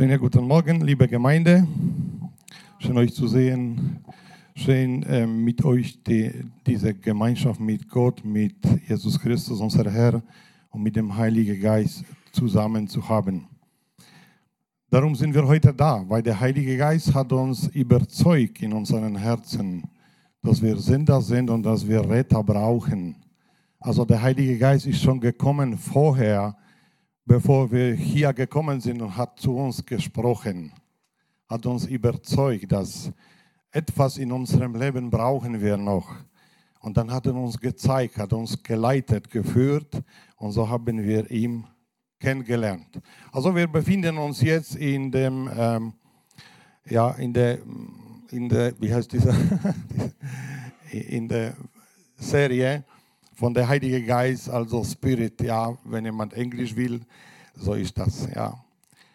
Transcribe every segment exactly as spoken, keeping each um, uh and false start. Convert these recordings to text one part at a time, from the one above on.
Schönen guten Morgen, liebe Gemeinde. Schön euch zu sehen. Schön äh, mit euch die, diese Gemeinschaft mit Gott, mit Jesus Christus, unser Herr, und mit dem Heiligen Geist zusammen zu haben. Darum sind wir heute da, weil der Heilige Geist hat uns überzeugt in unseren Herzen, dass wir Sünder sind und dass wir Retter brauchen. Also der Heilige Geist ist schon gekommen vorher, bevor wir hier gekommen sind, und hat zu uns gesprochen, hat uns überzeugt, dass etwas in unserem Leben brauchen wir noch. Und dann hat er uns gezeigt, hat uns geleitet, geführt, und so haben wir ihn kennengelernt. Also wir befinden uns jetzt in dem, ähm, ja, in der, in der, wie heißt diese, in der Serie von der Heilige Geist, also Spirit, ja, wenn jemand Englisch will, so ist das, ja.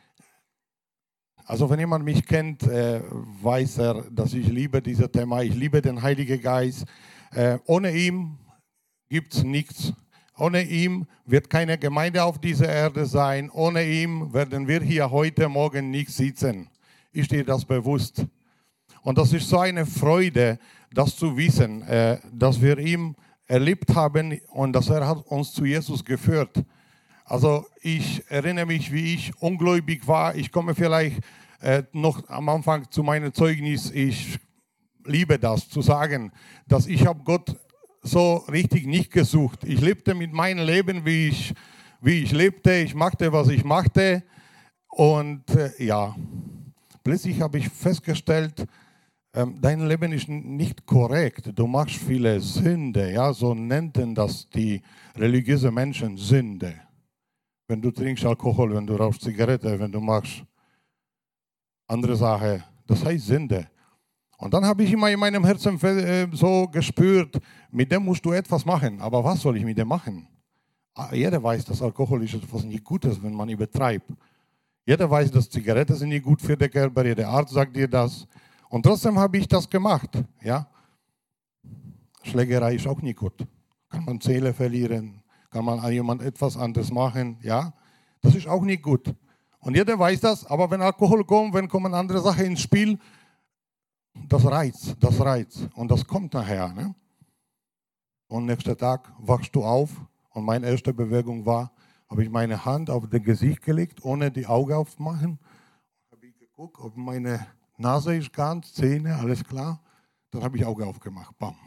Also wenn jemand mich kennt, äh, weiß er, dass ich liebe dieses Thema, ich liebe den Heiligen Geist. Äh, ohne ihn gibt es nichts. Ohne ihn wird keine Gemeinde auf dieser Erde sein. Ohne ihn werden wir hier heute Morgen nicht sitzen. Ist dir das bewusst? Und das ist so eine Freude, das zu wissen, äh, dass wir ihn erlebt haben und dass er hat uns zu Jesus geführt. Also ich erinnere mich, wie ich ungläubig war. Ich komme vielleicht äh, noch am Anfang zu meinem Zeugnis. Ich liebe das, zu sagen, dass ich habe Gott so richtig nicht gesucht. Ich lebte mit meinem Leben, wie ich, wie ich lebte. Ich machte, was ich machte. Und äh, ja, plötzlich habe ich festgestellt, dein Leben ist nicht korrekt, du machst viele Sünde, ja, so nannten das die religiösen Menschen Sünde. Wenn du trinkst Alkohol, wenn du rauchst Zigarette, wenn du machst andere Sachen, das heißt Sünde. Und dann habe ich immer in meinem Herzen so gespürt, mit dem musst du etwas machen, aber was soll ich mit dem machen? Jeder weiß, dass Alkohol ist etwas nicht Gutes, wenn man übertreibt. Jeder weiß, dass Zigaretten sind nicht gut für den Körper, jeder Arzt sagt dir das. Und trotzdem habe ich das gemacht. Ja? Schlägerei ist auch nicht gut. Kann man Zähne verlieren, kann man an jemand etwas anderes machen. Ja? Das ist auch nicht gut. Und jeder weiß das, aber wenn Alkohol kommt, wenn kommen andere Sachen ins Spiel, das reizt, das reizt. Und das kommt nachher. Ne? Und nächsten Tag wachst du auf und meine erste Bewegung war, habe ich meine Hand auf das Gesicht gelegt, ohne die Augen aufzumachen. Habe ich geguckt, ob meine Nase ist ganz, Zähne, alles klar. Dann habe ich Auge aufgemacht. Bam.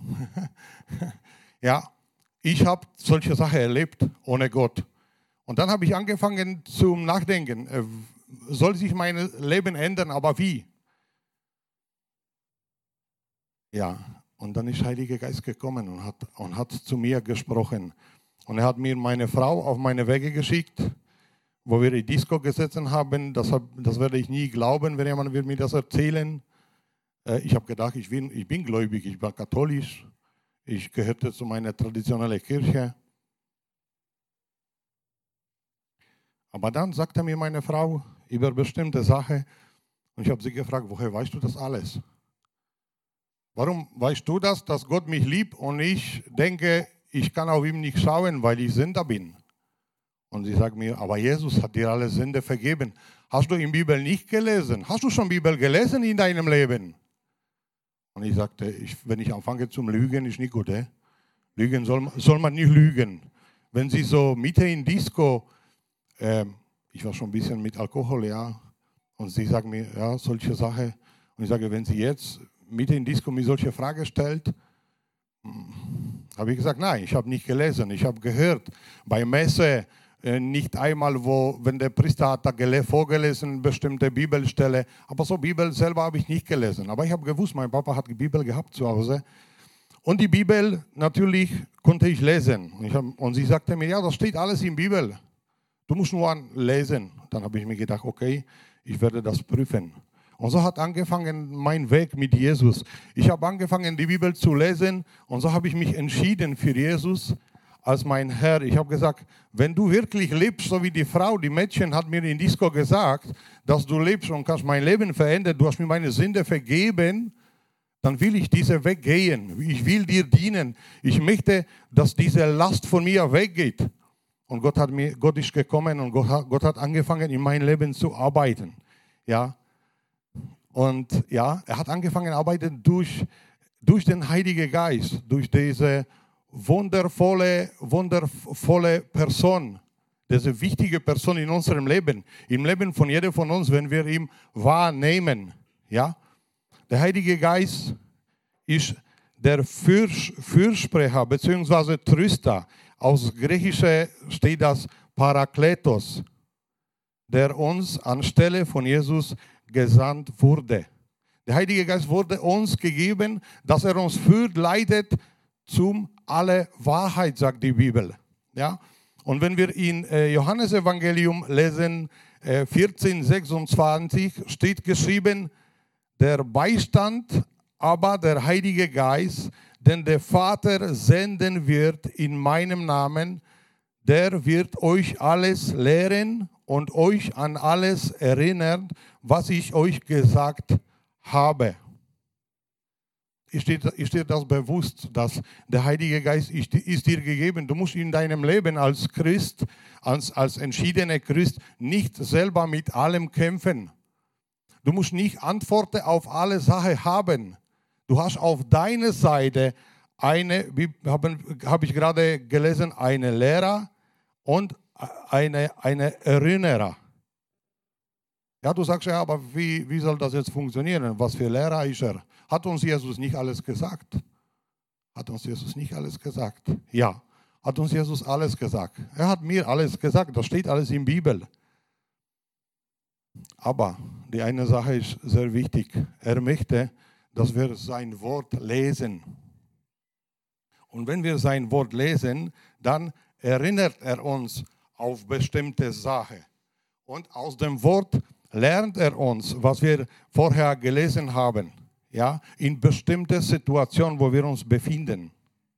Ja, ich habe solche Sachen erlebt ohne Gott. Und dann habe ich angefangen zu nachdenken, äh, soll sich mein Leben ändern, aber wie? Ja, und dann ist der Heilige Geist gekommen und hat, und hat zu mir gesprochen. Und er hat mir meine Frau auf meine Wege geschickt, wo wir die Disco gesetzt haben. Das, hab, das werde ich nie glauben, wenn jemand mir das erzählen. Äh, ich habe gedacht, ich bin, ich bin gläubig, ich war katholisch. Ich gehörte zu meiner traditionellen Kirche. Aber dann sagte mir meine Frau über bestimmte Sachen, und ich habe sie gefragt, woher weißt du das alles? Warum weißt du das, dass Gott mich liebt und ich denke, ich kann auf ihn nicht schauen, weil ich Sünder bin? Und sie sagt mir, aber Jesus hat dir alle Sünde vergeben. Hast du in der Bibel nicht gelesen? Hast du schon Bibel gelesen in deinem Leben? Und ich sagte, ich, wenn ich anfange zum Lügen, ist nicht gut. Eh? Lügen soll, soll man nicht lügen. Wenn sie so Mitte in Disco, äh, ich war schon ein bisschen mit Alkohol, ja, und sie sagt mir, ja, solche Sachen. Und ich sage, wenn sie jetzt Mitte in Disco mir solche Fragen stellt, habe ich gesagt, nein, ich habe nicht gelesen. Ich habe gehört, bei Messe, nicht einmal, wo, wenn der Priester hat da vorgelesen, bestimmte Bibelstelle, aber so Bibel selber habe ich nicht gelesen. Aber ich habe gewusst, mein Papa hat die Bibel gehabt zu Hause. Und die Bibel, natürlich, konnte ich lesen. Und, ich hab, und sie sagte mir, ja, das steht alles in der Bibel. Du musst nur lesen. Dann habe ich mir gedacht, okay, ich werde das prüfen. Und so hat angefangen mein Weg mit Jesus. Ich habe angefangen, die Bibel zu lesen, und so habe ich mich entschieden für Jesus als mein Herr. Ich habe gesagt, wenn du wirklich lebst, so wie die Frau, die Mädchen hat mir in Disco gesagt, dass du lebst und kannst mein Leben verändern, du hast mir meine Sünde vergeben, dann will ich diesen Weg gehen. Ich will dir dienen. Ich möchte, dass diese Last von mir weggeht. Und Gott, hat mir, Gott ist gekommen und Gott hat, Gott hat angefangen, in mein Leben zu arbeiten. Ja. Und ja, er hat angefangen zu arbeiten durch, durch den Heiligen Geist, durch diese wundervolle, wundervolle Person, diese wichtige Person in unserem Leben, im Leben von jedem von uns, wenn wir ihn wahrnehmen. Ja? Der Heilige Geist ist der Fürs, Fürsprecher bzw. Tröster. Aus Griechisch steht das Parakletos, der uns anstelle von Jesus gesandt wurde. Der Heilige Geist wurde uns gegeben, dass er uns führt, leitet zum alle Wahrheit, sagt die Bibel. Ja? Und wenn wir in äh, Johannesevangelium lesen, äh, vierzehn sechsundzwanzig, steht geschrieben, der Beistand, aber der Heilige Geist, den der Vater senden wird in meinem Namen, der wird euch alles lehren und euch an alles erinnern, was ich euch gesagt habe. Ist dir, ist dir das bewusst, dass der Heilige Geist ist, ist dir gegeben? Du musst in deinem Leben als Christ, als, als entschiedener Christ, nicht selber mit allem kämpfen. Du musst nicht Antworten auf alle Sachen haben. Du hast auf deiner Seite eine, wie habe hab ich gerade gelesen, eine Lehrer und eine, eine Erinnerer. Ja, du sagst ja, aber wie, wie soll das jetzt funktionieren? Was für Lehrer ist er? Hat uns Jesus nicht alles gesagt? Hat uns Jesus nicht alles gesagt? Ja, hat uns Jesus alles gesagt. Er hat mir alles gesagt, das steht alles in der Bibel. Aber die eine Sache ist sehr wichtig. Er möchte, dass wir sein Wort lesen. Und wenn wir sein Wort lesen, dann erinnert er uns auf bestimmte Sachen. Und aus dem Wort lernt er uns, was wir vorher gelesen haben, ja, in bestimmten Situationen, wo wir uns befinden.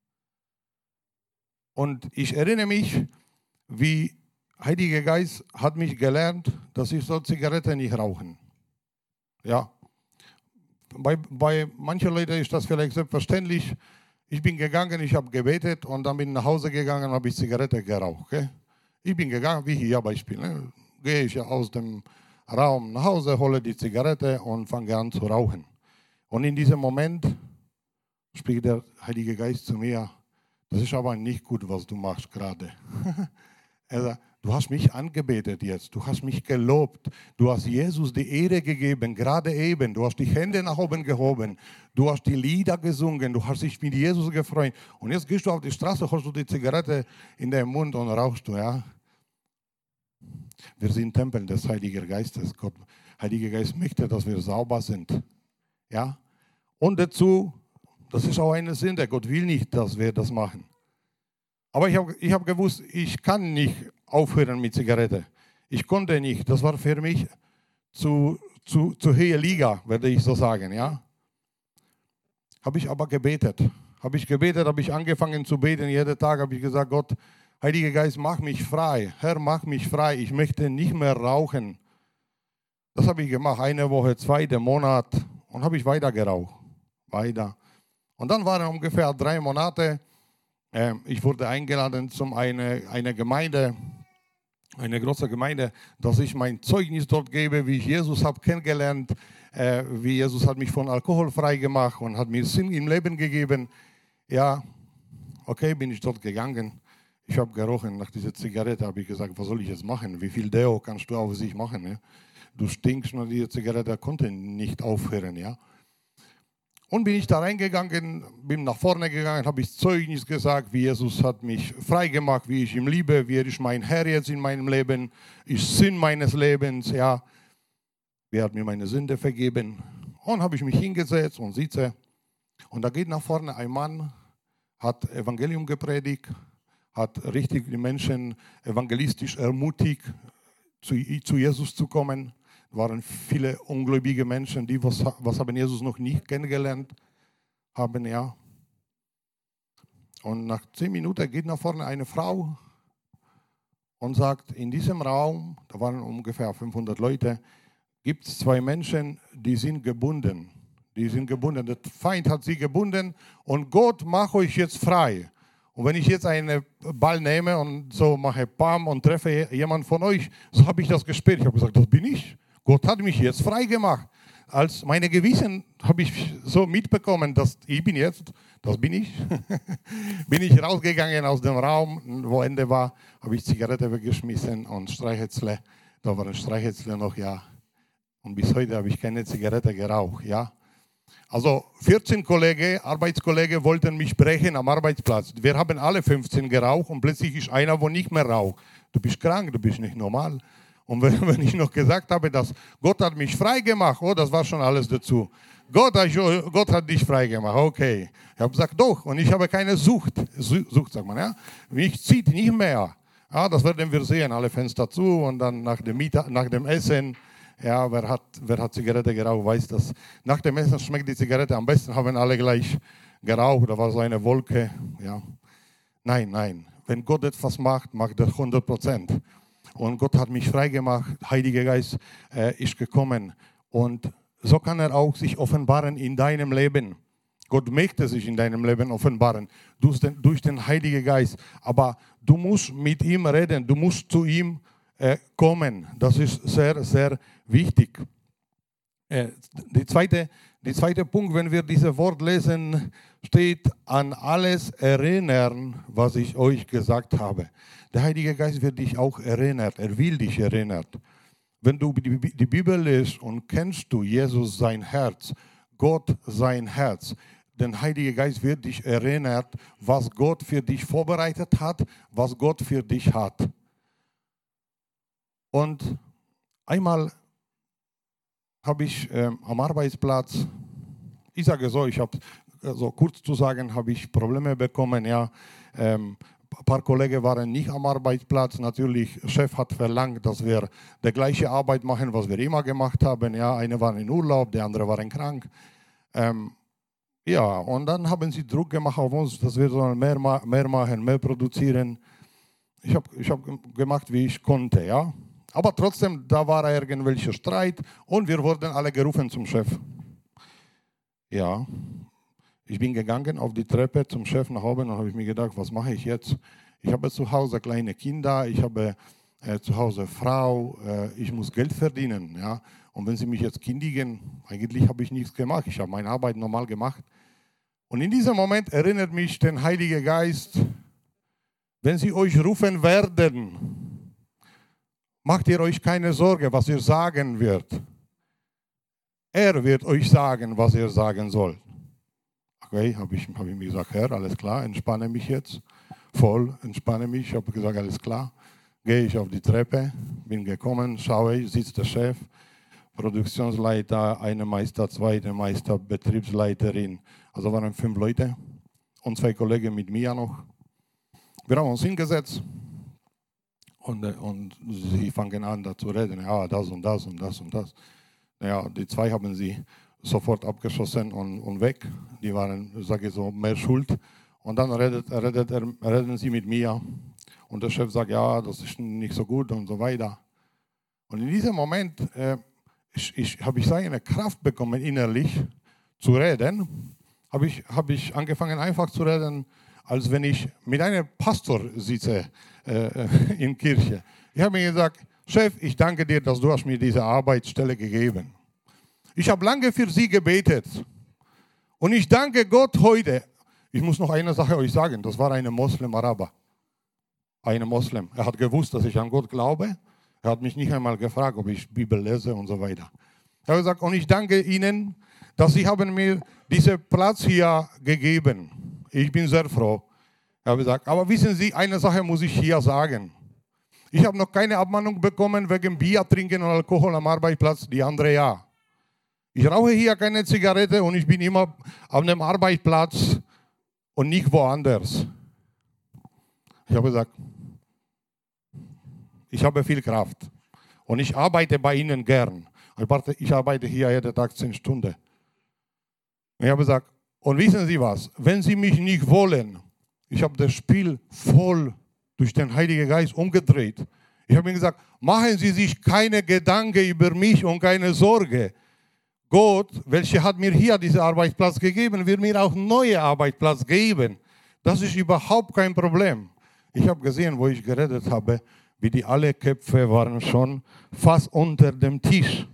Und ich erinnere mich, wie Heiliger Geist hat mich gelernt, dass ich so Zigaretten nicht rauchen. Ja, bei, bei manchen Leuten ist das vielleicht selbstverständlich. Ich bin gegangen, ich habe gebetet und dann bin ich nach Hause gegangen und habe ich Zigarette geraucht. Okay? Ich bin gegangen, wie hier Beispiel. Ne? Gehe ich aus dem Raum nach Hause, hole die Zigarette und fange an zu rauchen. Und in diesem Moment spricht der Heilige Geist zu mir, das ist aber nicht gut, was du machst gerade. Er sagt, du hast mich angebetet jetzt, du hast mich gelobt, du hast Jesus die Ehre gegeben, gerade eben, du hast die Hände nach oben gehoben, du hast die Lieder gesungen, du hast dich mit Jesus gefreut und jetzt gehst du auf die Straße, holst du die Zigarette in den Mund und rauchst du, ja. Wir sind Tempel des Heiligen Geistes. Gott, Heiliger Geist möchte, dass wir sauber sind. Ja? Und dazu, das ist auch eine Sünde. Gott will nicht, dass wir das machen. Aber ich habe ich hab gewusst, ich kann nicht aufhören mit Zigarette. Ich konnte nicht. Das war für mich zu, zu, zu hohe Liga, würde ich so sagen. Ja? Habe ich aber gebetet. Habe ich gebetet, habe ich angefangen zu beten. Jeden Tag habe ich gesagt, Gott, Heiliger Geist, mach mich frei. Herr, mach mich frei. Ich möchte nicht mehr rauchen. Das habe ich gemacht. Eine Woche, zweite Monat. Und habe ich weiter geraucht. Weiter. Und dann waren ungefähr drei Monate. Äh, ich wurde eingeladen zu einer eine Gemeinde, eine große Gemeinde, dass ich mein Zeugnis dort gebe, wie ich Jesus habe kennengelernt. Äh, wie Jesus hat mich von Alkohol frei gemacht und hat mir Sinn im Leben gegeben. Ja, okay, bin ich dort gegangen. Ich habe gerochen, nach dieser Zigarette habe ich gesagt, was soll ich jetzt machen? Wie viel Deo kannst du auf sich machen? Ja? Du stinkst, und diese Zigarette konnte nicht aufhören. Ja? Und bin ich da reingegangen, bin nach vorne gegangen, habe ich Zeugnis gesagt, wie Jesus hat mich frei gemacht, wie ich ihn liebe, wie er ist mein Herr jetzt in meinem Leben, ist Sinn meines Lebens. Ja? Wer hat mir meine Sünde vergeben? Und habe ich mich hingesetzt und sitze. Und da geht nach vorne ein Mann, hat Evangelium gepredigt, hat richtig die Menschen evangelistisch ermutigt, zu, zu Jesus zu kommen. Es waren viele ungläubige Menschen, die was, was haben Jesus noch nicht kennengelernt haben. Ja. Und nach zehn Minuten geht nach vorne eine Frau und sagt, in diesem Raum, da waren ungefähr fünfhundert Leute, gibt es zwei Menschen, die sind gebunden. Die sind gebunden. Der Feind hat sie gebunden und Gott macht euch jetzt frei. Und wenn ich jetzt einen Ball nehme und so mache Bam und treffe jemanden von euch, so habe ich das gespürt. Ich habe gesagt, das bin ich. Gott hat mich jetzt frei gemacht. Als meine Gewissen habe ich so mitbekommen, dass ich bin jetzt, das bin ich, bin ich rausgegangen aus dem Raum, wo Ende war, habe ich Zigarette weggeschmissen und Streichhölzle, da waren Streichhölzle noch, ja. Und bis heute habe ich keine Zigarette geraucht, ja. Also vierzehn Kollegen, Arbeitskollegen wollten mich brechen am Arbeitsplatz. Wir haben alle fünfzehn geraucht und plötzlich ist einer, wo nicht mehr raucht. Du bist krank, du bist nicht normal. Und wenn ich noch gesagt habe, dass Gott hat mich frei gemacht, oh, das war schon alles dazu. Gott hat, Gott hat dich frei gemacht, okay. Ich habe gesagt, doch, und ich habe keine Sucht, Sucht sagt man, ja. Mich zieht nicht mehr. Ja, das werden wir sehen, alle Fenster zu und dann nach dem, Mittag, nach dem Essen, ja, wer hat, wer hat Zigarette geraucht, weiß das. Nach dem Essen schmeckt die Zigarette am besten, haben alle gleich geraucht, da war so eine Wolke, ja. Nein, nein, wenn Gott etwas macht, macht er hundert Prozent. Und Gott hat mich frei gemacht, Heiliger Geist äh, ist gekommen. Und so kann er auch sich offenbaren in deinem Leben. Gott möchte sich in deinem Leben offenbaren, durch den, durch den Heiligen Geist. Aber du musst mit ihm reden, du musst zu ihm äh, kommen. Das ist sehr, sehr wichtig. Äh, die zweite, die zweite Punkt, wenn wir dieses Wort lesen, steht, an alles erinnern, was ich euch gesagt habe. Der Heilige Geist wird dich auch erinnert, er will dich erinnern. Wenn du die Bibel liest und kennst du Jesus sein Herz, Gott sein Herz, der Heilige Geist wird dich erinnern, was Gott für dich vorbereitet hat, was Gott für dich hat. Und einmal habe ich ähm, am Arbeitsplatz, ich sage so, ich habe, so kurz zu sagen, habe ich Probleme bekommen, ja, ähm, ein paar Kollegen waren nicht am Arbeitsplatz. Natürlich, der Chef hat verlangt, dass wir die gleiche Arbeit machen, was wir immer gemacht haben. Ja, eine war in Urlaub, der andere war krank. Ähm, ja, und dann haben sie Druck gemacht auf uns, dass wir so mehr, mehr machen, mehr produzieren. Ich habe ich hab gemacht, wie ich konnte. Ja. Aber trotzdem, da war irgendwelcher Streit und wir wurden alle gerufen zum Chef. Ja. Ich bin gegangen auf die Treppe zum Chef nach oben und habe ich mir gedacht, was mache ich jetzt? Ich habe zu Hause kleine Kinder, ich habe äh, zu Hause Frau, äh, ich muss Geld verdienen. Ja? Und wenn sie mich jetzt kündigen, eigentlich habe ich nichts gemacht. Ich habe meine Arbeit normal gemacht. Und in diesem Moment erinnert mich der Heilige Geist, wenn sie euch rufen werden, macht ihr euch keine Sorge, was ihr sagen wird. Er wird euch sagen, was ihr sagen sollt. Okay, habe ich, hab ich mir gesagt, Herr, alles klar, entspanne mich jetzt, voll, entspanne mich. Ich habe gesagt, alles klar, gehe ich auf die Treppe, bin gekommen, schaue ich, sitzt der Chef, Produktionsleiter, eine Meister, zweite Meister, Betriebsleiterin, also waren fünf Leute und zwei Kollegen mit mir noch. Wir haben uns hingesetzt und, und sie fangen an, da zu reden, ja, das und das und das und das. Ja, die zwei haben sie sofort abgeschossen und, und weg. Die waren, sage ich so, mehr schuld. Und dann redet, redet, reden sie mit mir. Und der Chef sagt, ja, das ist nicht so gut und so weiter. Und in diesem Moment äh, ich, ich, habe ich eine Kraft bekommen, innerlich zu reden. Habe ich, hab ich angefangen, einfach zu reden, als wenn ich mit einem Pastor sitze äh, in Kirche. Ich habe mir gesagt, Chef, ich danke dir, dass du hast mir diese Arbeitsstelle gegeben hast. Ich habe lange für sie gebetet und ich danke Gott heute. Ich muss noch eine Sache euch sagen, das war ein Moslem-Araber. Ein Moslem. Er hat gewusst, dass ich an Gott glaube. Er hat mich nicht einmal gefragt, ob ich Bibel lese und so weiter. Er hat gesagt, und ich danke Ihnen, dass Sie haben mir diesen Platz hier gegeben. Ich bin sehr froh. Er hat gesagt, aber wissen Sie, eine Sache muss ich hier sagen. Ich habe noch keine Abmahnung bekommen wegen Bier trinken und Alkohol am Arbeitsplatz, die andere ja. Ich rauche hier keine Zigarette und ich bin immer auf einem Arbeitsplatz und nicht woanders. Ich habe gesagt, ich habe viel Kraft und ich arbeite bei Ihnen gern. Ich arbeite hier jeden Tag zehn Stunden. Ich habe gesagt, und wissen Sie was, wenn Sie mich nicht wollen, ich habe das Spiel voll durch den Heiligen Geist umgedreht. Ich habe ihm gesagt, machen Sie sich keine Gedanken über mich und keine Sorge. Gott, welcher hat mir hier diesen Arbeitsplatz gegeben, wird mir auch einen neuen Arbeitsplatz geben. Das ist überhaupt kein Problem. Ich habe gesehen, wo ich geredet habe, wie die alle Köpfe waren schon fast unter dem Tisch.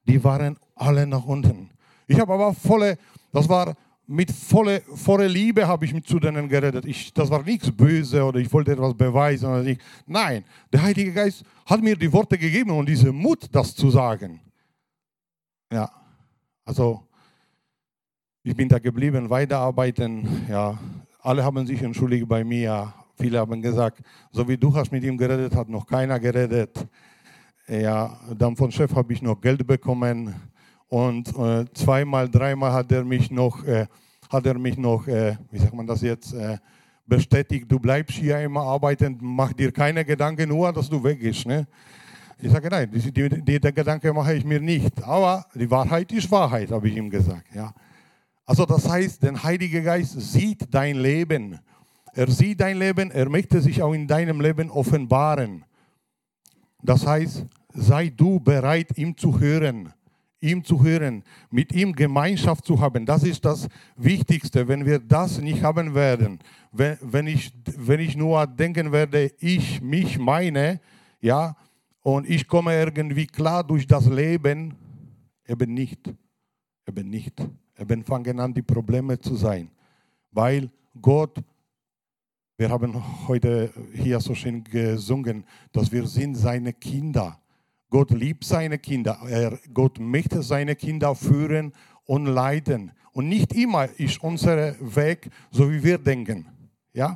Die waren alle nach unten. Ich habe aber volle, das war mit voller volle Liebe habe ich mit zu denen geredet. Ich, das war nichts Böse oder ich wollte etwas beweisen. Oder nicht. Nein, der Heilige Geist hat mir die Worte gegeben und diesen Mut, das zu sagen. Ja, also ich bin da geblieben, weiterarbeiten. Ja, alle haben sich entschuldigt bei mir. Viele haben gesagt, so wie du hast mit ihm geredet, hat noch keiner geredet. Ja, dann vom Chef habe ich noch Geld bekommen und äh, zweimal, dreimal hat er mich noch, äh, hat er mich noch, äh, wie sagt man das jetzt, äh, bestätigt, du bleibst hier immer arbeiten, mach dir keine Gedanken, nur dass du weggehst. Ne? Ich sage, nein, die, die, die, der Gedanke mache ich mir nicht, aber die Wahrheit ist Wahrheit, habe ich ihm gesagt. Ja. Also das heißt, der Heilige Geist sieht dein Leben. Er sieht dein Leben, er möchte sich auch in deinem Leben offenbaren. Das heißt, sei du bereit, ihm zu hören, ihm zu hören, mit ihm Gemeinschaft zu haben. Das ist das Wichtigste. Wenn wir das nicht haben werden, wenn, wenn, ich, wenn ich nur denken werde, ich, mich, meine, ja, und ich komme irgendwie klar durch das Leben, eben nicht, eben nicht. Eben fangen an, die Probleme zu sein, weil Gott, wir haben heute hier so schön gesungen, dass wir sind seine Kinder. Gott liebt seine Kinder. Er, Gott möchte seine Kinder führen und leiten. Und nicht immer ist unser Weg so, wie wir denken. Ja?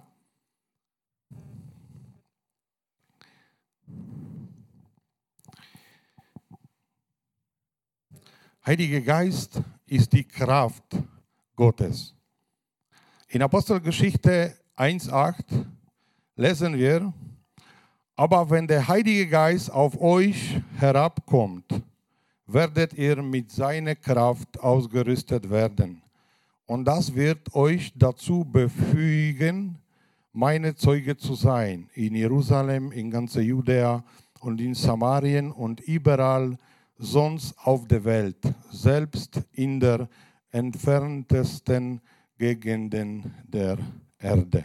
Heiliger Geist ist die Kraft Gottes. In Apostelgeschichte eins acht lesen wir, aber wenn der Heilige Geist auf euch herabkommt, werdet ihr mit seiner Kraft ausgerüstet werden. Und das wird euch dazu befähigen, meine Zeuge zu sein, in Jerusalem, in ganz Judäa und in Samarien und überall sonst auf der Welt, selbst in der entferntesten Gegenden der Erde.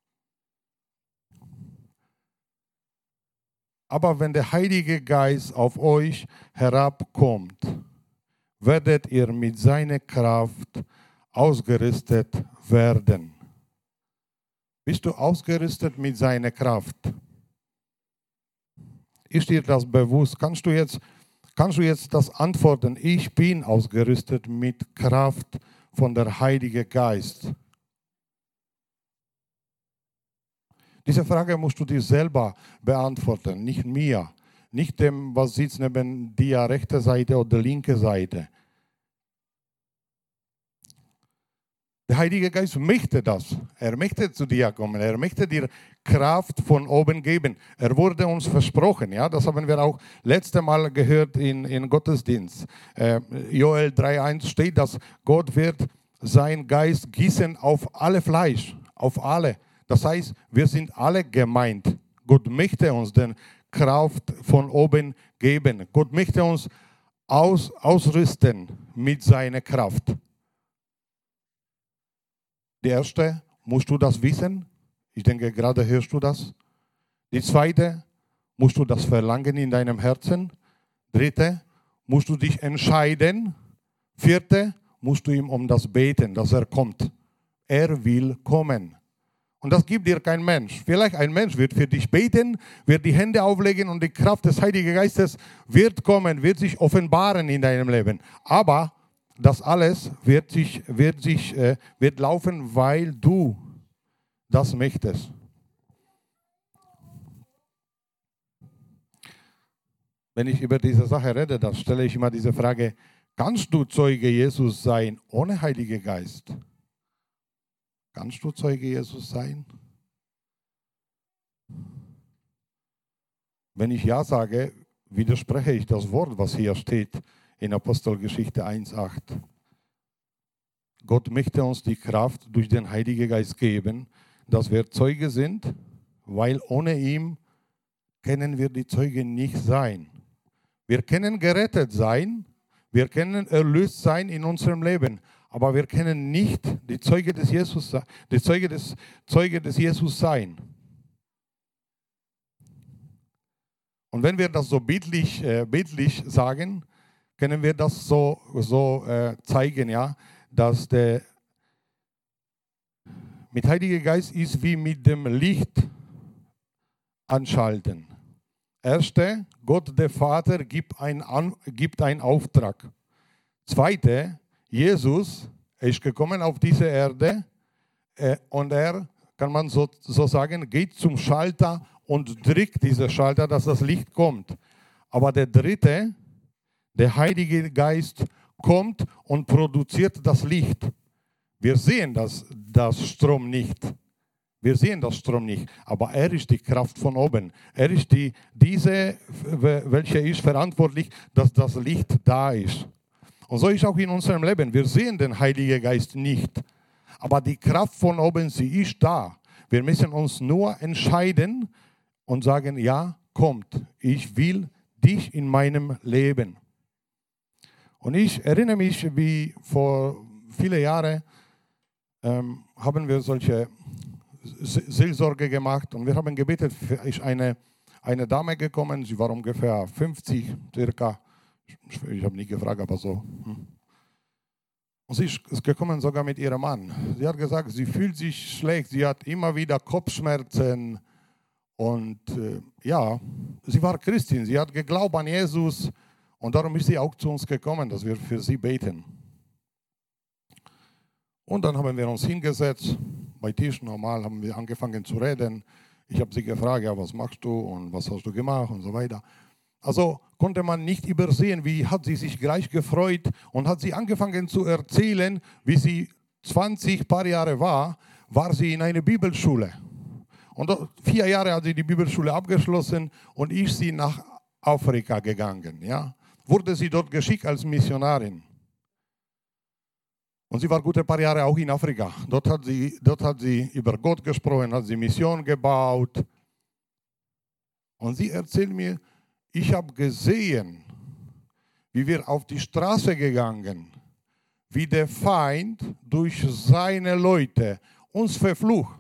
Aber wenn der Heilige Geist auf euch herabkommt, werdet ihr mit seiner Kraft ausgerüstet werden. Bist du ausgerüstet mit seiner Kraft? Ist dir das bewusst? Kannst du jetzt, kannst du jetzt das antworten? Ich bin ausgerüstet mit Kraft von der Heilige Geist. Diese Frage musst du dir selber beantworten, nicht mir, nicht dem, was sitzt neben dir, rechte Seite oder linke Seite. Der Heilige Geist möchte das. Er möchte zu dir kommen. Er möchte dir Kraft von oben geben. Er wurde uns versprochen. Ja, das haben wir auch letzte Mal gehört in, in Gottesdienst. Äh, Joel drei eins steht, dass Gott wird seinen Geist gießen auf alle Fleisch, auf alle. Das heißt, wir sind alle gemeint. Gott möchte uns den Kraft von oben geben. Gott möchte uns aus, ausrüsten mit seiner Kraft. Die erste, musst du das wissen? Ich denke, gerade hörst du das. Die zweite, musst du das verlangen in deinem Herzen. Dritte, musst du dich entscheiden. Vierte, musst du ihm um das beten, dass er kommt. Er will kommen. Und das gibt dir kein Mensch. Vielleicht ein Mensch wird für dich beten, wird die Hände auflegen und die Kraft des Heiligen Geistes wird kommen, wird sich offenbaren in deinem Leben. Aber das alles wird, sich, wird, sich, äh, wird laufen, weil du das möchtest. Wenn ich über diese Sache rede, dann stelle ich immer diese Frage, kannst du Zeuge Jesus sein ohne Heiligen Geist? Kannst du Zeuge Jesus sein? Wenn ich Ja sage, widerspreche ich das Wort, was hier steht in Apostelgeschichte eins acht. Gott möchte uns die Kraft durch den Heiligen Geist geben, dass wir Zeuge sind, weil ohne ihn können wir die Zeugen nicht sein. Wir können gerettet sein, wir können erlöst sein in unserem Leben, aber wir können nicht die Zeuge des Jesus, die Zeuge des, Zeuge des Jesus sein. Und wenn wir das so bildlich, äh, bildlich sagen, können wir das so, so äh, zeigen, ja, dass der mit Heiliger Geist ist wie mit dem Licht anschalten. Erste, Gott der Vater gibt einen An, gibt einen Auftrag. Zweite, Jesus ist gekommen auf diese Erde äh, und er, kann man so, so sagen, geht zum Schalter und drückt diesen Schalter, dass das Licht kommt. Aber der dritte, der Heilige Geist, kommt und produziert das Licht. Wir sehen das, das Strom nicht. Wir sehen das Strom nicht, aber er ist die Kraft von oben. Er ist die, diese, welche ist verantwortlich, dass das Licht da ist. Und so ist auch in unserem Leben. Wir sehen den Heiligen Geist nicht, aber die Kraft von oben, sie ist da. Wir müssen uns nur entscheiden und sagen, ja, kommt, ich will dich in meinem Leben. Und ich erinnere mich, wie vor vielen Jahren ähm, haben wir solche Seelsorge gemacht und wir haben gebetet, ist eine, eine Dame gekommen, sie war ungefähr fünfzig circa, ich habe nie gefragt, aber so. Und sie ist gekommen sogar mit ihrem Mann. Sie hat gesagt, sie fühlt sich schlecht, sie hat immer wieder Kopfschmerzen und äh, ja, sie war Christin, sie hat geglaubt an Jesus und darum ist sie auch zu uns gekommen, dass wir für sie beten. Und dann haben wir uns hingesetzt, bei Tisch normal haben wir angefangen zu reden. Ich habe sie gefragt, ja, was machst du und was hast du gemacht und so weiter. Also konnte man nicht übersehen, wie hat sie sich gleich gefreut und hat sie angefangen zu erzählen, wie sie zwanzig paar Jahre war, war sie in einer Bibelschule. Und vier Jahre hat sie die Bibelschule abgeschlossen und ist sie nach Afrika gegangen. Ja? Wurde sie dort geschickt als Missionarin. Und sie war gute paar Jahre auch in Afrika. Dort hat sie, dort hat sie über Gott gesprochen, hat sie Mission gebaut. Und sie erzählt mir, ich habe gesehen, wie wir auf die Straße gegangen, wie der Feind durch seine Leute uns verflucht.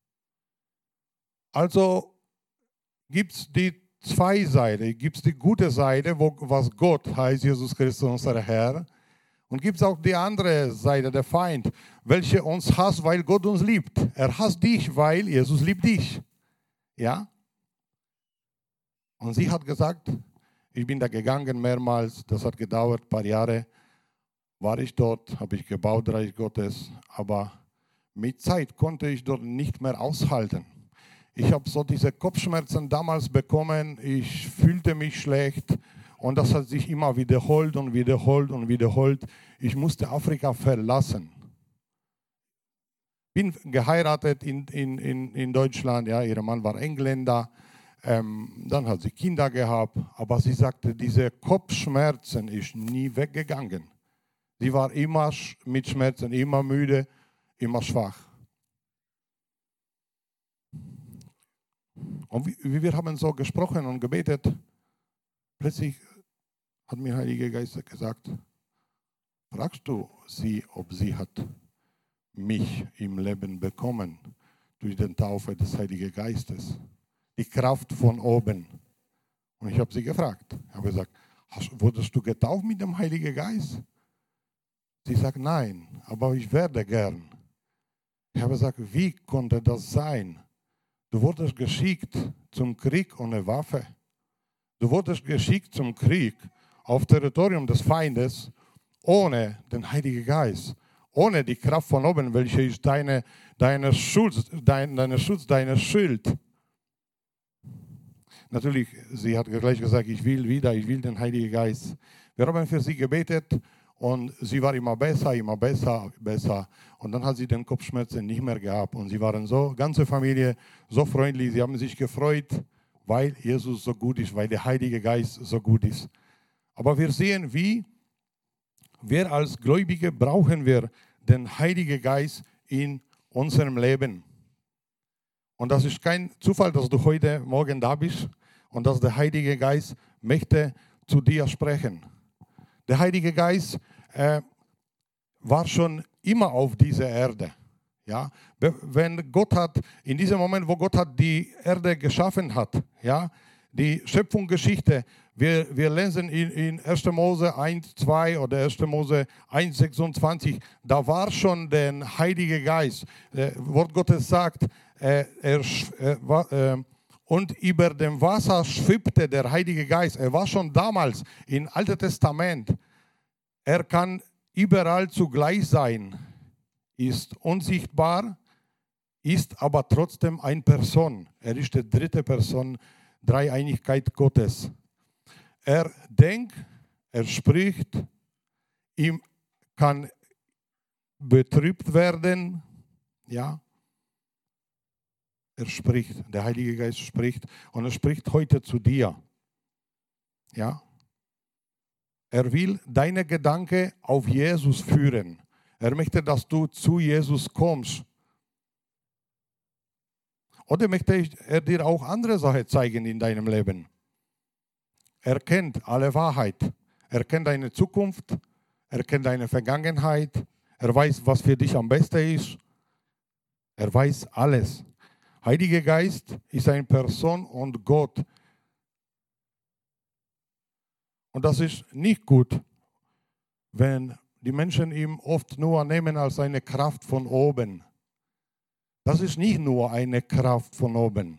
Also gibt es die zwei Seiten. Gibt es die gute Seite, wo, was Gott heißt, Jesus Christus, unser Herr. Und gibt es auch die andere Seite, der Feind, welche uns hasst, weil Gott uns liebt. Er hasst dich, weil Jesus liebt dich. Ja? Und sie hat gesagt, ich bin da gegangen mehrmals, das hat gedauert, ein paar Jahre war ich dort, habe ich gebaut, Reich Gottes, aber mit Zeit konnte ich dort nicht mehr aushalten. Ich habe so diese Kopfschmerzen damals bekommen, ich fühlte mich schlecht. Und das hat sich immer wiederholt und wiederholt und wiederholt. Ich musste Afrika verlassen. Bin geheiratet in, in, in, in Deutschland. Ja, ihr Mann war Engländer. Ähm, dann hat sie Kinder gehabt. Aber sie sagte, diese Kopfschmerzen ist nie weggegangen. Sie war immer mit Schmerzen, immer müde, immer schwach. Und wie, wir haben so gesprochen und gebetet. Plötzlich hat mir Heiliger Geist gesagt, fragst du sie, ob sie hat mich im Leben bekommen durch den Taufe des Heiligen Geistes. Die Kraft von oben. Und ich habe sie gefragt. Ich habe gesagt, hast, wurdest du getauft mit dem Heiligen Geist? Sie sagt, nein, aber ich werde gern. Ich habe gesagt, wie konnte das sein? Du wurdest geschickt zum Krieg ohne Waffe. Du wurdest geschickt zum Krieg auf Territorium des Feindes ohne den Heiligen Geist, ohne die Kraft von oben, welche ist deine, deine, Schutz, dein, deine Schutz, deine Schild. Natürlich, sie hat gleich gesagt, ich will wieder, ich will den Heiligen Geist. Wir haben für sie gebetet und sie war immer besser, immer besser, besser. Und dann hat sie den Kopfschmerzen nicht mehr gehabt. Und sie waren so, ganze Familie, so freundlich, sie haben sich gefreut, weil Jesus so gut ist, weil der Heilige Geist so gut ist. Aber wir sehen, wie wir als Gläubige brauchen wir den Heiligen Geist in unserem Leben. Und das ist kein Zufall, dass du heute Morgen da bist und dass der Heilige Geist möchte zu dir sprechen. Der Heilige Geist äh, war schon immer auf dieser Erde. Ja, wenn Gott hat, in diesem Moment, wo Gott hat die Erde geschaffen hat, ja, die Schöpfungsgeschichte, Wir, wir lesen in, in erster Mose eins, zwei oder erster Mose eins, sechsundzwanzig, da war schon der Heilige Geist. Das Wort Gottes sagt, äh, er, äh, war, äh, und über dem Wasser schwebte der Heilige Geist. Er war schon damals im Alten Testament. Er kann überall zugleich sein, ist unsichtbar, ist aber trotzdem eine Person. Er ist die dritte Person, Dreieinigkeit Gottes. Er denkt, er spricht, ihm kann betrübt werden, ja. Er spricht, der Heilige Geist spricht und er spricht heute zu dir, ja. Er will deine Gedanken auf Jesus führen. Er möchte, dass du zu Jesus kommst. Oder möchte er dir auch andere Sachen zeigen in deinem Leben? Er kennt alle Wahrheit. Er kennt deine Zukunft. Er kennt deine Vergangenheit. Er weiß, was für dich am besten ist. Er weiß alles. Heiliger Geist ist eine Person und Gott. Und das ist nicht gut, wenn die Menschen ihn oft nur nehmen als eine Kraft von oben. Das ist nicht nur eine Kraft von oben.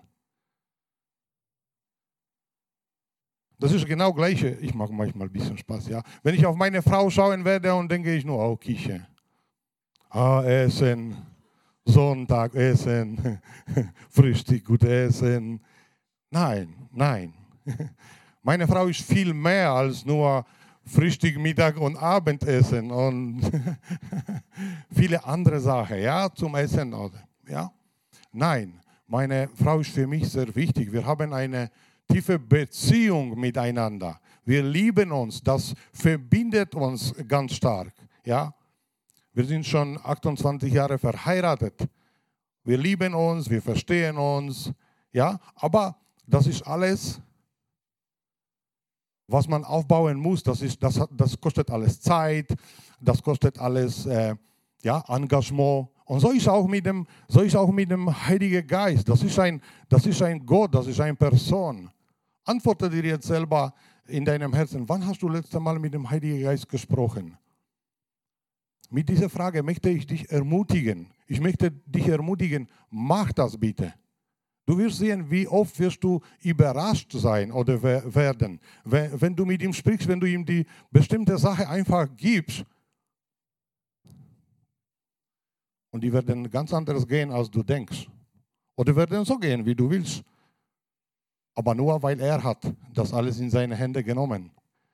Das ist genau das Gleiche. Ich mache manchmal ein bisschen Spaß, ja. Wenn ich auf meine Frau schauen werde und denke ich nur, oh, Küche. Ah, Essen, Sonntag essen, Frühstück gut essen. Nein, nein. Meine Frau ist viel mehr als nur Frühstück, Mittag und Abendessen und viele andere Sachen, ja, zum Essen. Ja? Nein, meine Frau ist für mich sehr wichtig. Wir haben eine tiefe Beziehung miteinander. Wir lieben uns, das verbindet uns ganz stark. Ja? Wir sind schon achtundzwanzig Jahre verheiratet. Wir lieben uns, wir verstehen uns. Ja? Aber das ist alles, was man aufbauen muss. Das, ist, das, das kostet alles Zeit, das kostet alles äh, ja, Engagement. Und so ist auch mit dem, so ist auch mit dem Heiligen Geist. Das ist, ein, das ist ein Gott, das ist eine Person. Antworte dir jetzt selber in deinem Herzen, wann hast du letztes Mal mit dem Heiligen Geist gesprochen? Mit dieser Frage möchte ich dich ermutigen. Ich möchte dich ermutigen, mach das bitte. Du wirst sehen, wie oft wirst du überrascht sein oder werden. Wenn, wenn du mit ihm sprichst, wenn du ihm die bestimmte Sache einfach gibst, und die werden ganz anders gehen, als du denkst. Oder werden so gehen, wie du willst. Aber nur, weil er hat das alles in seine Hände genommen.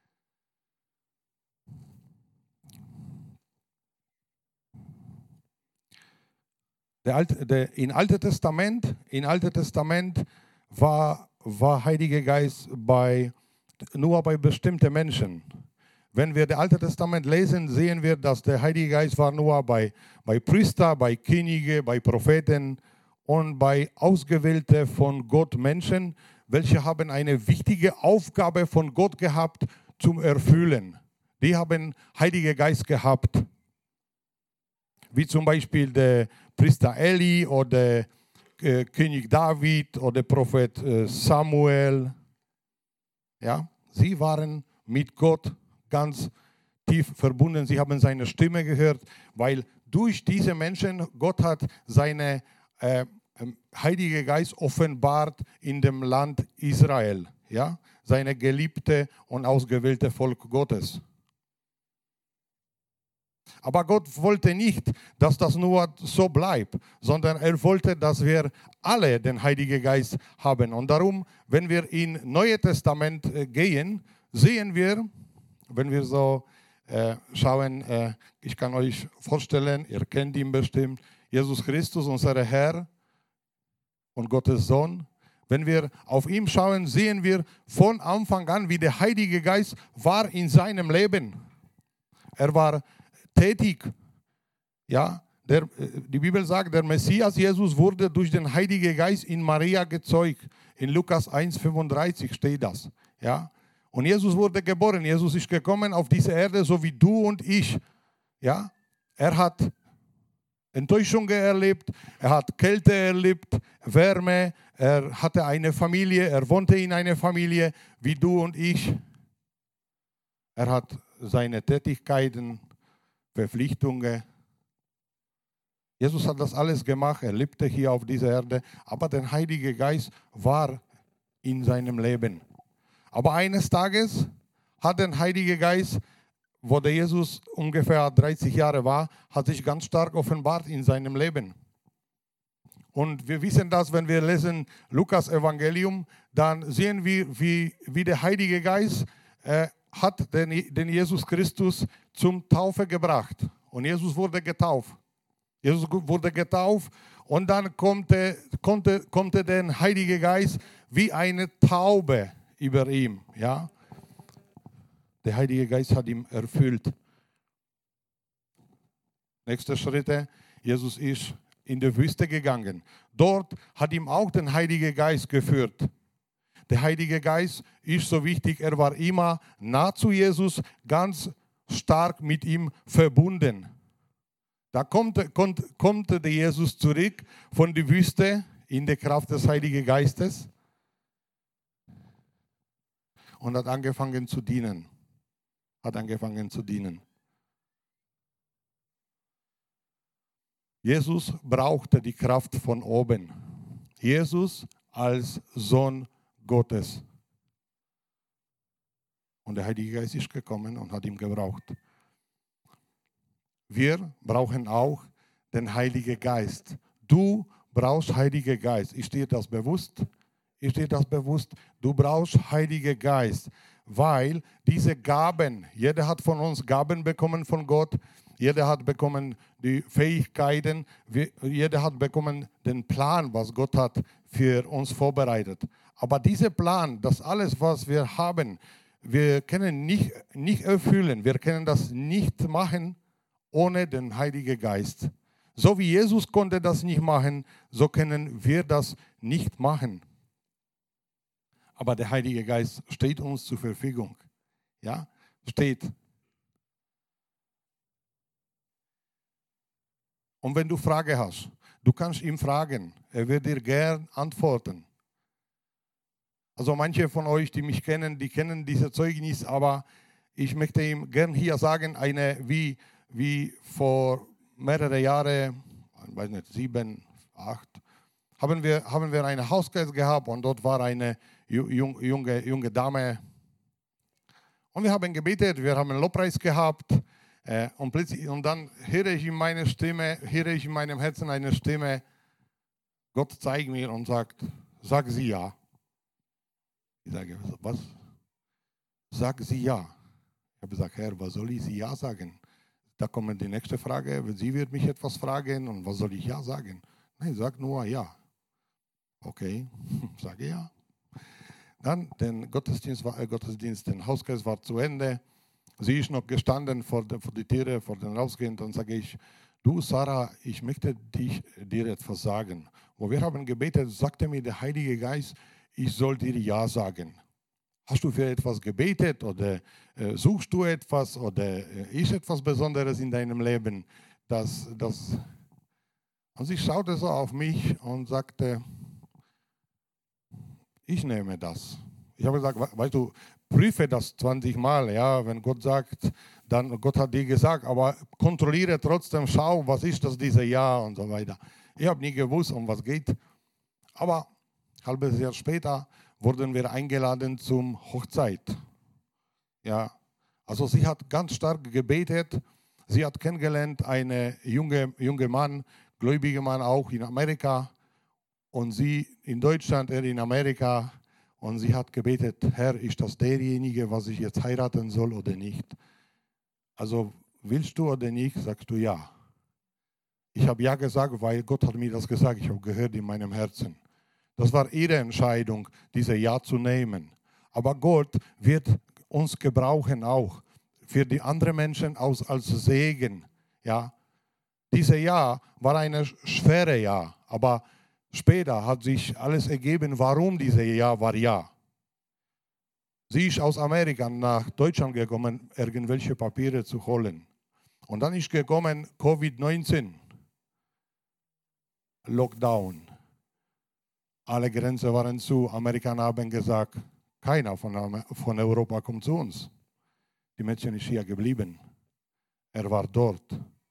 Der Alte, der, in Alten Testament, in Alten Testament war, war Heiliger Geist bei, nur bei bestimmten Menschen. Wenn wir das Alte Testament lesen, sehen wir, dass der Heilige Geist war nur bei, bei Priester, bei Könige, bei Propheten und bei Ausgewählten von Gott Menschen, welche haben eine wichtige Aufgabe von Gott gehabt zum Erfüllen. Die haben Heiligen Geist gehabt. Wie zum Beispiel der Priester Eli oder äh, König David oder Prophet äh, Samuel. Ja, sie waren mit Gott ganz tief verbunden. Sie haben seine Stimme gehört, weil durch diese Menschen Gott hat seine äh, Heilige Geist offenbart in dem Land Israel, ja, seine geliebte und ausgewählte Volk Gottes. Aber Gott wollte nicht, dass das nur so bleibt, sondern er wollte, dass wir alle den Heiligen Geist haben. Und darum, wenn wir in Neue Testament äh, gehen, sehen wir, wenn wir so äh, schauen, äh, ich kann euch vorstellen, ihr kennt ihn bestimmt, Jesus Christus, unser Herr und Gottes Sohn. Wenn wir auf ihn schauen, sehen wir von Anfang an, wie der Heilige Geist war in seinem Leben. Er war tätig. Ja, der, die Bibel sagt, der Messias Jesus wurde durch den Heiligen Geist in Maria gezeugt. In Lukas eins fünfunddreißig steht das. Ja. Und Jesus wurde geboren. Jesus ist gekommen auf diese Erde, so wie du und ich. Ja. Er hat Enttäuschungen erlebt, er hat Kälte erlebt, Wärme, Er hatte eine Familie, er wohnte in einer Familie wie du und ich. Er hat seine Tätigkeiten, Verpflichtungen. Jesus hat das alles gemacht, er lebte hier auf dieser Erde, aber der Heilige Geist war in seinem Leben. Aber eines Tages hat der Heilige Geist, wo der Jesus ungefähr dreißig Jahre war, hat sich ganz stark offenbart in seinem Leben. Und wir wissen das, wenn wir lesen Lukas Evangelium, dann sehen wir, wie, wie der Heilige Geist äh, hat den, den Jesus Christus zum Taufe gebracht. Und Jesus wurde getauft. Jesus wurde getauft und dann konnte, konnte, konnte der Heilige Geist wie eine Taube über ihm. Ja? Der Heilige Geist hat ihn erfüllt. Nächste Schritte, Jesus ist in die Wüste gegangen. Dort hat ihm auch der Heilige Geist geführt. Der Heilige Geist ist so wichtig, er war immer nah zu Jesus, ganz stark mit ihm verbunden. Da kommt, kommt, kommt der Jesus zurück von der Wüste in der Kraft des Heiligen Geistes und hat angefangen zu dienen. Hat angefangen zu dienen. Jesus brauchte die Kraft von oben. Jesus als Sohn Gottes. Und der Heilige Geist ist gekommen und hat ihn gebraucht. Wir brauchen auch den Heiligen Geist. Du brauchst Heiligen Geist. Ist dir das bewusst? Ist dir das bewusst? Du brauchst Heiligen Geist, weil diese Gaben, jeder hat von uns Gaben bekommen von Gott, jeder hat bekommen die Fähigkeiten, jeder hat bekommen den Plan, was Gott hat für uns vorbereitet. Aber dieser Plan, das alles, was wir haben, wir können nicht, nicht erfüllen, wir können das nicht machen ohne den Heiligen Geist. So wie Jesus konnte das nicht machen, so können wir das nicht machen. Aber der Heilige Geist steht uns zur Verfügung. Ja, steht. Und wenn du Fragen hast, du kannst ihn fragen. Er wird dir gern antworten. Also manche von euch, die mich kennen, die kennen dieses Zeugnis, aber ich möchte ihm gern hier sagen, eine wie, wie vor mehreren Jahren, ich weiß nicht, sieben, acht, haben wir, haben wir einen Hauskreis gehabt und dort war eine junge, junge, junge Dame. Und wir haben gebetet, wir haben einen Lobpreis gehabt. Äh, und, plötzlich, und dann höre ich in meiner Stimme, höre ich in meinem Herzen eine Stimme, Gott zeigt mir und sagt, sag sie ja. Ich sage, was? Sag sie ja. Ich habe gesagt, Herr, was soll ich sie ja sagen? Da kommt die nächste Frage, sie wird mich etwas fragen und was soll ich ja sagen? Nein, sag nur ja. Okay, sage ja. Dann, der Gottesdienst war, äh, Gottesdienst, der Hauskreis war zu Ende. Sie ist noch gestanden vor, der, vor die Tiere, vor den Rausgehen. Dann sage ich, du Sarah, ich möchte dich, dir etwas sagen. Wo wir haben gebetet, sagte mir der Heilige Geist, ich soll dir ja sagen. Hast du für etwas gebetet oder äh, suchst du etwas oder äh, ist etwas Besonderes in deinem Leben? Das, das und sie schaute so auf mich und sagte, ich nehme das. Ich habe gesagt, weißt du, prüfe das zwanzig Mal, ja, wenn Gott sagt, dann Gott hat dir gesagt, aber kontrolliere trotzdem, schau, was ist das, diese Ja und so weiter. Ich habe nie gewusst, um was geht. Aber ein halbes Jahr später wurden wir eingeladen zum Hochzeit. Ja, also sie hat ganz stark gebetet. Sie hat kennengelernt, einen junge, junge Mann, gläubiger Mann auch in Amerika. Und sie in Deutschland, er in Amerika. Und sie hat gebetet, Herr, ist das derjenige, was ich jetzt heiraten soll oder nicht? Also willst du oder nicht, sagst du ja. Ich habe ja gesagt, weil Gott hat mir das gesagt, ich habe gehört in meinem Herzen. Das war ihre Entscheidung, diese Ja zu nehmen. Aber Gott wird uns gebrauchen auch für die anderen Menschen als, als Segen. Ja? Diese Ja war eine schwere Ja, aber später hat sich alles ergeben, warum diese Ja war Ja. Sie ist aus Amerika nach Deutschland gekommen, irgendwelche Papiere zu holen. Und dann ist gekommen Covid neunzehn, Lockdown. Alle Grenzen waren zu. Amerikaner haben gesagt, keiner von, von Europa kommt zu uns. Die Mädchen ist hier geblieben. Er war dort.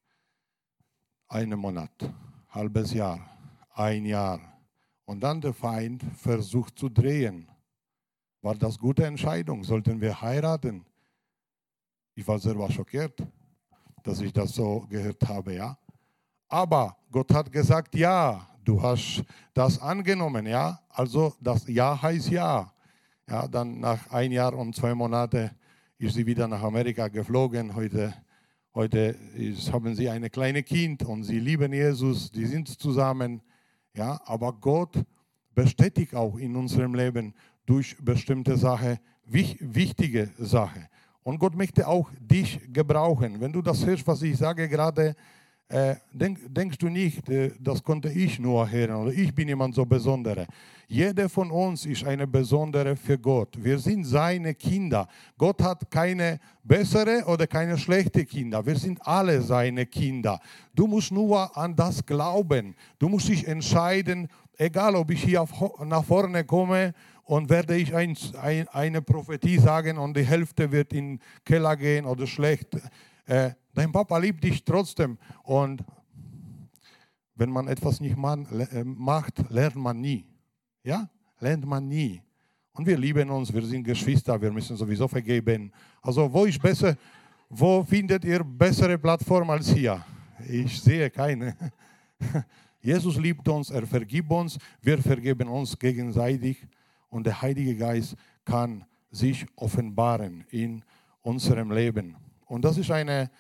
Einen Monat, halbes Jahr, ein Jahr. Und dann der Feind versucht zu drehen. War das eine gute Entscheidung? Sollten wir heiraten? Ich war selber schockiert, dass ich das so gehört habe, ja. Aber Gott hat gesagt, ja, du hast das angenommen, ja. Also das Ja heißt Ja. Ja, dann nach ein Jahr und zwei Monaten ist sie wieder nach Amerika geflogen. Heute, heute ist, haben sie ein kleines Kind und sie lieben Jesus, die sind zusammen. Ja, aber Gott bestätigt auch in unserem Leben durch bestimmte Sachen, wichtige Sachen. Und Gott möchte auch dich gebrauchen. Wenn du das hörst, was ich sage gerade, äh, denk, denkst du nicht, äh, das konnte ich nur hören oder ich bin jemand so Besonderer. Jeder von uns ist eine Besondere für Gott. Wir sind seine Kinder. Gott hat keine bessere oder keine schlechte Kinder. Wir sind alle seine Kinder. Du musst nur an das glauben. Du musst dich entscheiden, egal ob ich hier auf, nach vorne komme und werde ich ein, ein, eine Prophetie sagen und die Hälfte wird in den Keller gehen oder schlecht. Äh, dein Papa liebt dich trotzdem. Und wenn man etwas nicht man, äh, macht, lernt man nie. Ja, lernt man nie. Und wir lieben uns, wir sind Geschwister, wir müssen sowieso vergeben. Also wo ist besser, wo findet ihr bessere Plattform als hier? Ich sehe keine. Jesus liebt uns, er vergibt uns, wir vergeben uns gegenseitig und der Heilige Geist kann sich offenbaren in unserem Leben. Und das ist eine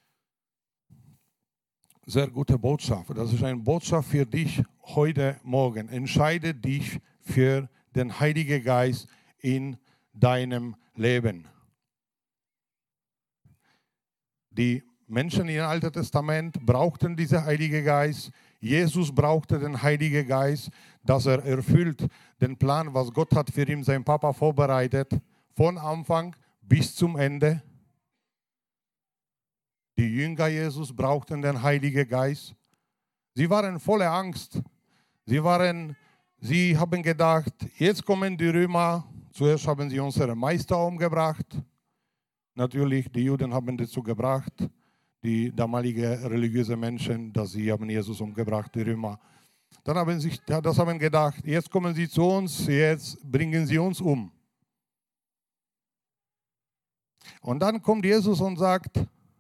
sehr gute Botschaft. Das ist eine Botschaft für dich heute Morgen. Entscheide dich für den Heiligen Geist in deinem Leben. Die Menschen im Alten Testament brauchten diesen Heiligen Geist. Jesus brauchte den Heiligen Geist, dass er erfüllt den Plan, was Gott hat für ihn, sein Papa vorbereitet, von Anfang bis zum Ende. Die Jünger Jesus brauchten den Heiligen Geist. Sie waren voller Angst. Sie, waren, sie haben gedacht, jetzt kommen die Römer. Zuerst haben sie unsere Meister umgebracht. Natürlich, die Juden haben dazu gebracht, die damaligen religiösen Menschen, dass sie haben Jesus umgebracht, die Römer. Dann haben sie das haben gedacht, jetzt kommen sie zu uns, jetzt bringen sie uns um. Und dann kommt Jesus und sagt,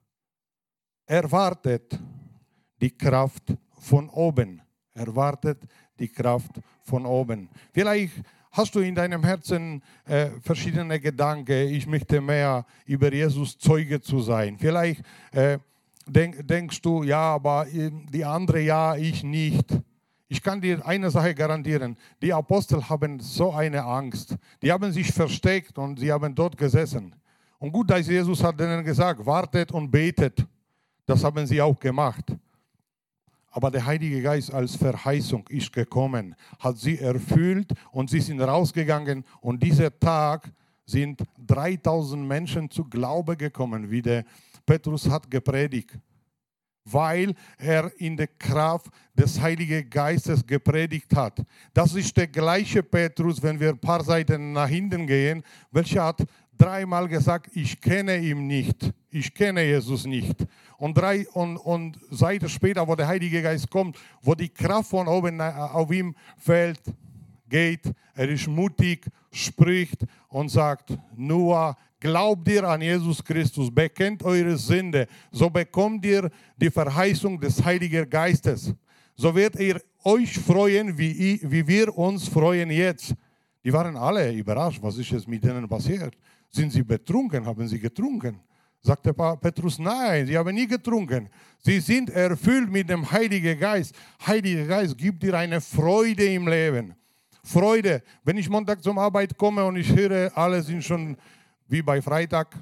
erwartet die Kraft von oben. Erwartet die Kraft von oben. Vielleicht hast du in deinem Herzen äh, verschiedene Gedanken. Ich möchte mehr über Jesus Zeuge zu sein. Vielleicht äh, denk, denkst du, ja, aber die andere ja, ich nicht. Ich kann dir eine Sache garantieren. Die Apostel haben so eine Angst. Die haben sich versteckt und sie haben dort gesessen. Und gut, dass Jesus hat ihnen gesagt, wartet und betet. Das haben sie auch gemacht. Aber der Heilige Geist als Verheißung ist gekommen, hat sie erfüllt und sie sind rausgegangen. Und dieser Tag sind dreitausend Menschen zu Glaube gekommen, wie der Petrus hat gepredigt. Weil er in der Kraft des Heiligen Geistes gepredigt hat. Das ist der gleiche Petrus, wenn wir ein paar Seiten nach hinten gehen, welcher hat dreimal gesagt, ich kenne ihn nicht, ich kenne Jesus nicht. Und, drei, und, und Seite später, wo der Heilige Geist kommt, wo die Kraft von oben auf ihm fällt, geht, er ist mutig, spricht und sagt, nur glaubt ihr an Jesus Christus, bekennt eure Sünde, so bekommt ihr die Verheißung des Heiligen Geistes. So werdet ihr euch freuen, wie, wie wir uns freuen jetzt. Die waren alle überrascht, was ist jetzt mit denen passiert? Sind sie betrunken? Haben sie getrunken? Sagte Petrus, nein, sie haben nie getrunken. Sie sind erfüllt mit dem Heiligen Geist. Heiliger Geist gibt dir eine Freude im Leben. Freude. Wenn ich Montag zur Arbeit komme und ich höre, alle sind schon wie bei Freitag.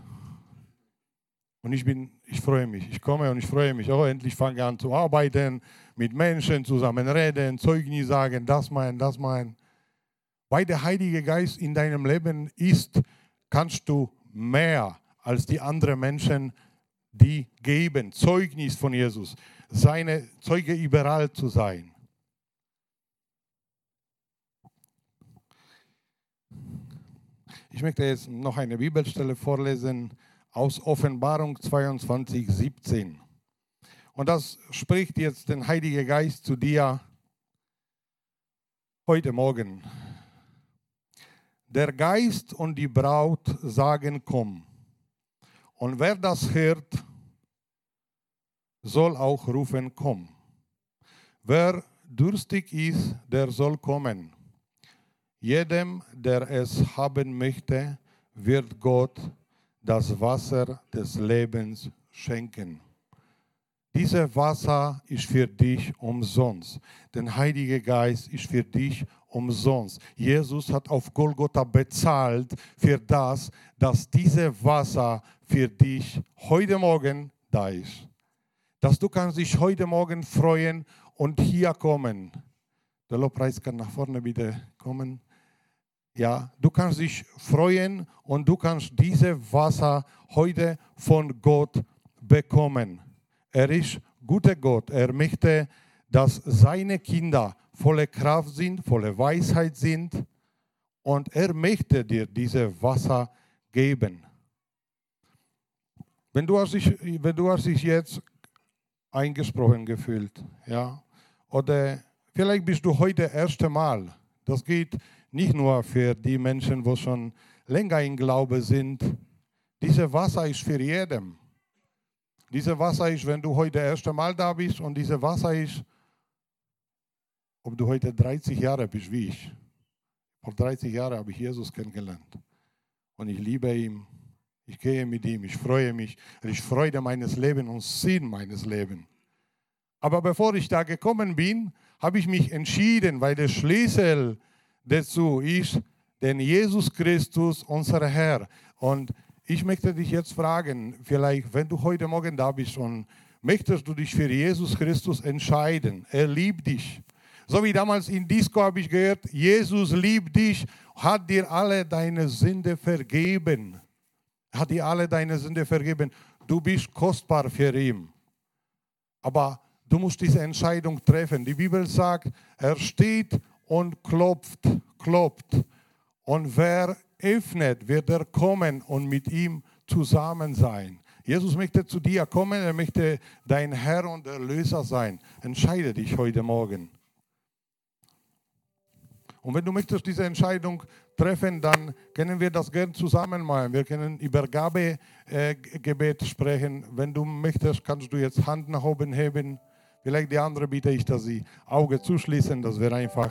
Und ich bin, ich freue mich. Ich komme und ich freue mich. Oh, endlich fange ich an zu arbeiten, mit Menschen zusammen reden, Zeugnis sagen, das mein, das mein. Weil der Heilige Geist in deinem Leben ist, kannst du mehr als die anderen Menschen, die geben Zeugnis von Jesus, seine Zeuge überall zu sein. Ich möchte jetzt noch eine Bibelstelle vorlesen aus Offenbarung zweiundzwanzig, siebzehn. Und das spricht jetzt der Heilige Geist zu dir heute Morgen. Der Geist und die Braut sagen, komm. Und wer das hört, soll auch rufen, komm. Wer durstig ist, der soll kommen. Jedem, der es haben möchte, wird Gott das Wasser des Lebens schenken. Dieses Wasser ist für dich umsonst. Der Heilige Geist ist für dich umsonst. Jesus hat auf Golgotha bezahlt für das, dass dieses Wasser für dich heute Morgen da ist. Dass du kannst dich heute Morgen freuen und hier kommen. Der Lobpreis kann nach vorne bitte kommen. Ja, du kannst dich freuen und du kannst dieses Wasser heute von Gott bekommen. Er ist guter Gott. Er möchte, dass seine Kinder voller Kraft sind, voller Weisheit sind. Und er möchte dir dieses Wasser geben. Wenn du hast dich, wenn du hast dich jetzt eingesprochen gefühlt, ja, oder vielleicht bist du heute das erste Mal. Das geht nicht nur für die Menschen, die schon länger im Glaube sind. Dieses Wasser ist für jeden. Dieses Wasser ist, wenn du heute das erste Mal da bist, und dieses Wasser ist, ob du heute dreißig Jahre bist wie ich. Vor dreißig Jahren habe ich Jesus kennengelernt. Und ich liebe ihn. Ich gehe mit ihm. Ich freue mich. Ich freue meines Lebens und Sinn meines Lebens. Aber bevor ich da gekommen bin, habe ich mich entschieden, weil der Schlüssel dazu ist, denn Jesus Christus, unser Herr. Und ich möchte dich jetzt fragen, vielleicht, wenn du heute Morgen da bist und möchtest du dich für Jesus Christus entscheiden. Er liebt dich. So wie damals in Disco habe ich gehört, Jesus liebt dich, hat dir alle deine Sünde vergeben. Hat dir alle deine Sünde vergeben. Du bist kostbar für ihn. Aber du musst diese Entscheidung treffen. Die Bibel sagt, er steht und klopft, klopft. Und wer öffnet, wird er kommen und mit ihm zusammen sein. Jesus möchte zu dir kommen, er möchte dein Herr und Erlöser sein. Entscheide dich heute Morgen. Und wenn du möchtest diese Entscheidung treffen, dann können wir das gerne zusammen machen. Wir können über Gabegebet äh, sprechen. Wenn du möchtest, kannst du jetzt Hand nach oben heben. Vielleicht die andere bitte ich, dass sie Augen zuschließen, dass wir einfach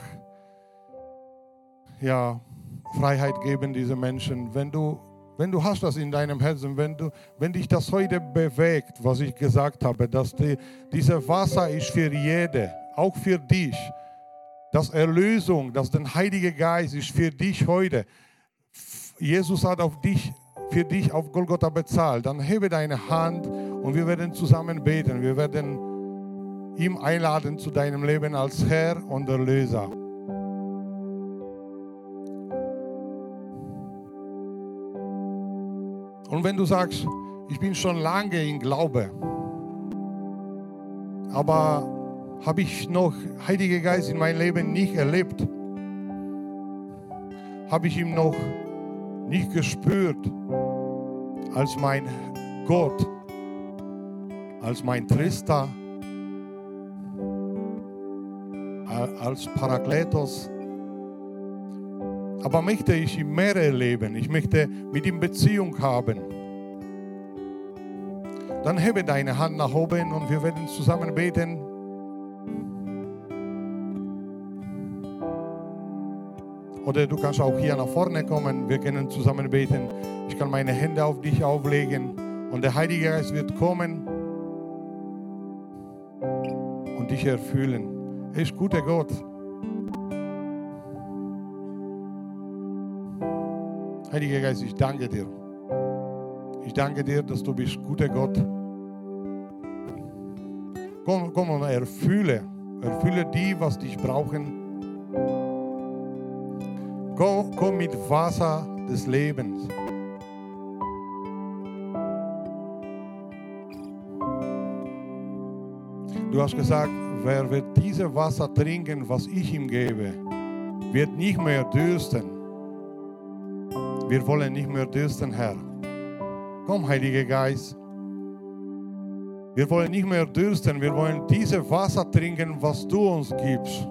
ja, Freiheit geben, diese Menschen. Wenn du, wenn du hast das in deinem Herzen, wenn, du, wenn dich das heute bewegt, was ich gesagt habe, dass die, dieses Wasser ist für jede, auch für dich, dass Erlösung, dass der Heilige Geist ist für dich heute. Jesus hat auf dich, für dich auf Golgotha bezahlt. Dann hebe deine Hand und wir werden zusammen beten. Wir werden ihm einladen zu deinem Leben als Herr und Erlöser. Und wenn du sagst, ich bin schon lange im Glaube, aber habe ich noch Heiligen Geist in meinem Leben nicht erlebt, habe ich ihn noch nicht gespürt als mein Gott, als mein Tröster, als Parakletos. Aber möchte ich ihn mehr erleben, ich möchte mit ihm Beziehung haben. Dann hebe deine Hand nach oben und wir werden zusammen beten. Oder du kannst auch hier nach vorne kommen, wir können zusammen beten. Ich kann meine Hände auf dich auflegen und der Heilige Geist wird kommen und dich erfüllen. Er ist guter Gott. Heiliger Geist, ich danke dir. Ich danke dir, dass du bist guter Gott. Komm, komm und erfülle, erfülle die, was dich brauchen. Komm, komm mit Wasser des Lebens. Du hast gesagt, wer wird dieses Wasser trinken, was ich ihm gebe, wird nicht mehr dürsten. Wir wollen nicht mehr dürsten, Herr. Komm, Heiliger Geist. Wir wollen nicht mehr dürsten, wir wollen dieses Wasser trinken, was du uns gibst.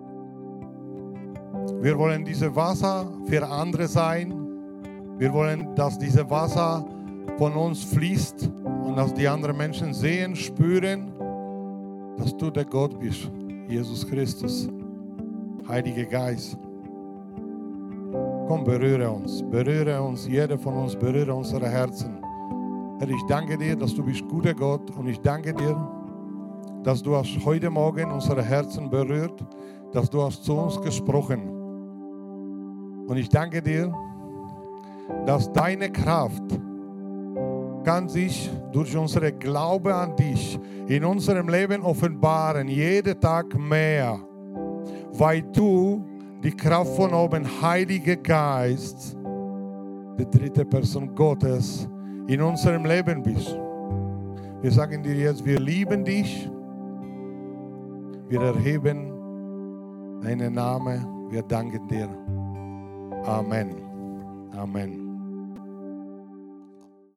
Wir wollen dieses Wasser für andere sein. Wir wollen, dass dieses Wasser von uns fließt und dass die anderen Menschen sehen, spüren, dass du der Gott bist, Jesus Christus, Heiliger Geist. Komm, berühre uns, berühre uns, jeder von uns, berühre unsere Herzen. Herr, ich danke dir, dass du bist guter Gott und ich danke dir, dass du hast heute Morgen unsere Herzen berührt, dass du hast zu uns gesprochen. Und ich danke dir, dass deine Kraft kann sich durch unsere Glaube an dich in unserem Leben offenbaren, jeden Tag mehr, weil du die Kraft von oben, Heiliger Geist, die dritte Person Gottes, in unserem Leben bist. Wir sagen dir jetzt, wir lieben dich, wir erheben deinen Namen, wir danken dir. Amen. Amen.